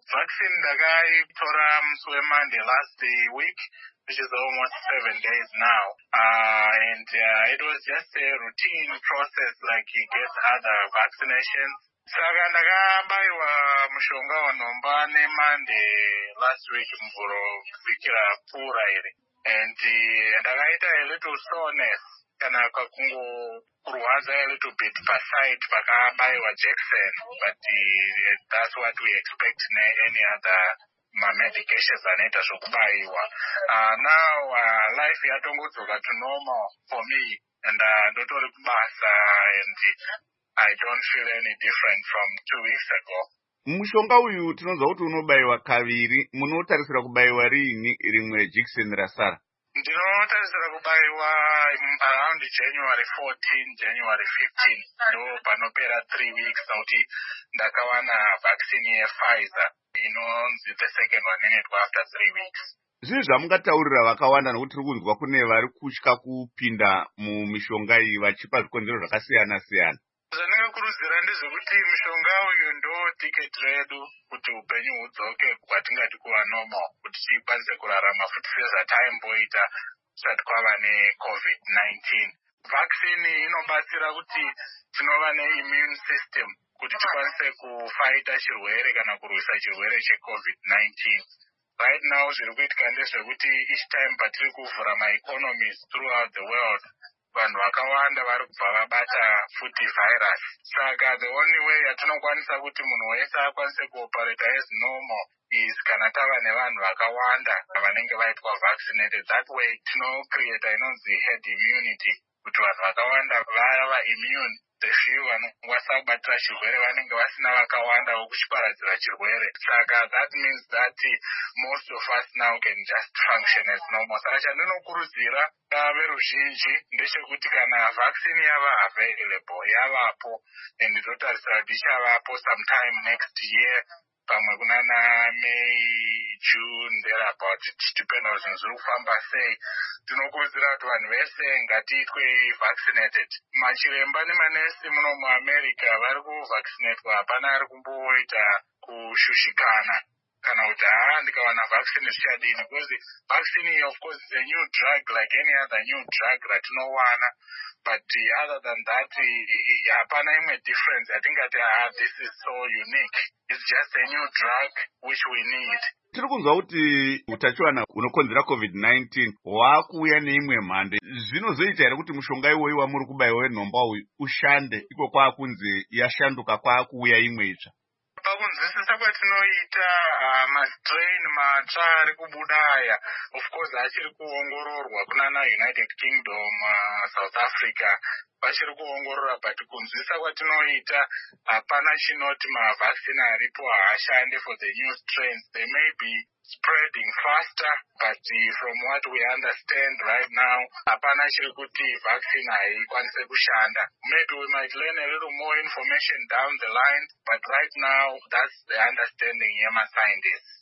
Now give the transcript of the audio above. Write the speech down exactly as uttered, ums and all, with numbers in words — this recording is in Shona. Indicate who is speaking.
Speaker 1: Vaccine ndakaitora musi weMonday last day week, which is almost seven days now. Uh, and uh, it was just a routine process like you get other vaccinations. Saka ndakabaiwa mushonga wanomba neMonday last week mvuro kusvikira pfuura iri. And uh, ndakaita a little soreness kana kakungokurwadza a little bit paside pakabaiwa Jackson, but uh, that's what we expect in any other ma-medications anoita zvokubaiwa. Uh, now uh, life yatongodzoka to normal for me, and uh, ndotori kubasa, and I don't feel any different from two weeks ago.
Speaker 2: Mushonga uyu tinonzwa kuti unobaiwa kaviri. Munotarisira kubaiwa rini rimwe jekiseni rasara?
Speaker 1: Ndinotarisira kubaiwa around January fourteenth, January fifteenth. Ndo panopera three weeks nokuti ndakawana vaccine yePfizer inonzi the second one inoitwa after three weeks.
Speaker 2: Zvii zvamungataurira vakawanda nokuti tiri kunzwa kune vari kutya kupinda mumishonga iyi vachipa zvikonzero zvakasiyana siyana.
Speaker 1: Zvandingakurudzira ndezvekuti mushonga uyu ndo ticket redu kuti upenyu hudzoke kwatingati kuva normal, kuti tikwanise kurarama futi sezvataimboita kusati kwava neCovid nineteen. Vaccine inobatsira kuti tinova neimmune system kuti tikwanise kufaita chirwere kana kurwisa chirwere cheCovid nineteen. Right now zviri kuitika ndezvekuti each time patiri kuvhura ma-economies throughout the world, vanhu vakawanda vari kubva vabata futi virus. Saka the only way yatinokwanisa kuti munhu wese akwanise kuoperate as normal is kana tava nevanhu vakawanda vanenge vaitwa vaccinated. That way tinocreate inonzi herd immunity, kuti vanhu vakawanda vava immune. The few vanokwanisa kubatira chirwere vanenge vasina vakawanda vokuchiparadzira chirwere. Saka that means that most of us now can just function as normal. Saka chandinokurudzira veruzhinji ndechekuti kana vaccine yava available, yavapo, and totarisira kuti ichavapo sometime next year, pamwe kunana May, June, thereabout, depending on zvinhu zviri kufamba sei. Tinokurudzira kuti vanhu vese ngatiitwe vaccinated. Machiremba nemanesi muno muAmerica vari kuvaccinatwa, hapana ari kumboita kushushikana kana kuti haa ndikawana vaccine zvichadini, because vaccine of course is a new drug like any other new drug ratinowana, but uh, other than that hapana imwe difference yatingati ah this is so unique. It's just a new drug which we need.
Speaker 2: Tiri kunzwa kuti utachiwana unokonzera COVID nineteen waakuuya neimwe mhando. Zvinozoita here kuti mushonga iwoyi wamuri kubaiwa wenhomba uyu ushande iko kwaakunzi yashanduka kwaakuuya imwe itsva?
Speaker 1: Pakunzwisisa kwatinoita uh, ma-strain matsva ari kubuda aya, of course achiri kuongororwa kunana United Kingdom, uh, South Africa vachiri kuongorora, but kunzwisisa kwatinoita hapana chinoti mavaccine aripo haashande for the new strains. They may be spreading faster, but uh, from what we understand right now hapana chiri kuti vaccine haikwanise kushanda. Maybe we might learn a little more information down the line, but right now that's the understanding yema scientists.